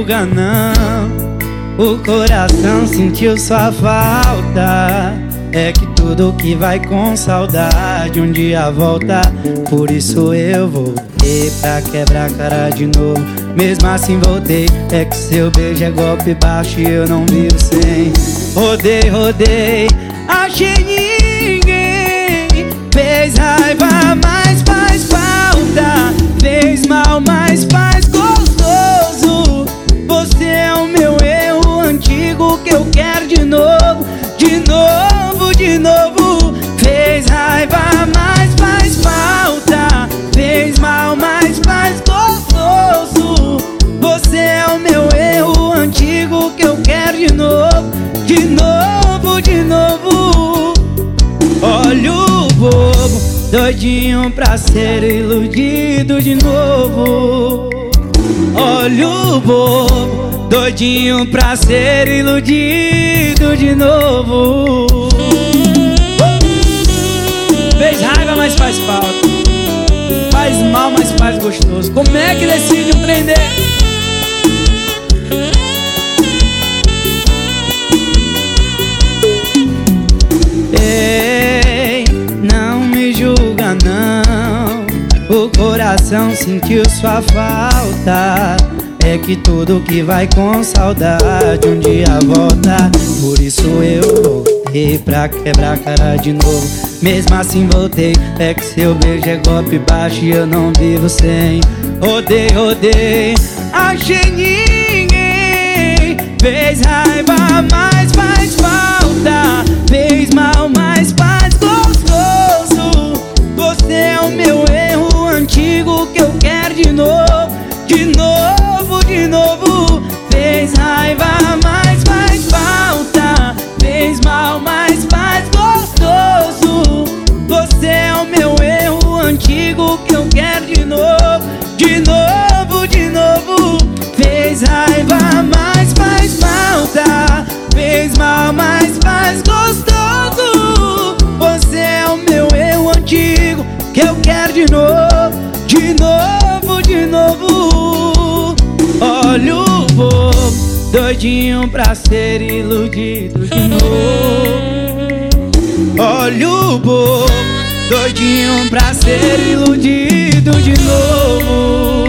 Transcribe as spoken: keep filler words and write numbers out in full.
julga não. O coração sentiu sua falta. É que tudo que vai com saudade um dia volta. Por isso eu voltei pra quebrar a cara de novo. Mesmo assim voltei. É que seu beijo é golpe baixo e eu não vivo sem. Rodei, rodei, achei ninguém. Fez raiva, mas faz falta. Fez mal, mas faz gostoso. Você é o meu erro antigo que eu quero de novo. De novo, de novo. Fez raiva, mas faz falta. Fez mal, mas faz gostoso. Você é o meu erro antigo que eu quero de novo. De novo, de novo. Olha o bobo, doidinho pra ser iludido de novo. Olha o bobo, doidinho pra ser iludido de novo. Fez raiva, mas faz falta. Faz mal, mas faz gostoso. Como é que decide um trem desse? Ei, não me julga não. O coração sentiu sua falta. É que tudo que vai com saudade um dia volta. Por isso eu voltei pra quebrar a cara de novo. Mesmo assim voltei. É que seu beijo é golpe baixo e eu não vivo sem. Rodei, rodei, achei ninguém. Fez raiva, mas faz falta. Fez mal, mas faz gostoso. Você é o meu erro antigo que eu quero de novo. De novo, de novo. Fez raiva, mas faz falta. Fez mal, mas faz gostoso. Você é o meu erro antigo que eu quero de novo. De novo, de novo. Fez raiva, mas faz falta. Fez mal, mas faz gostoso. Você é o meu erro antigo que eu quero de novo. De novo, de novo. Olha o bobo, doidinho pra ser iludido de novo. Olha o bobo, doidinho pra ser iludido de novo.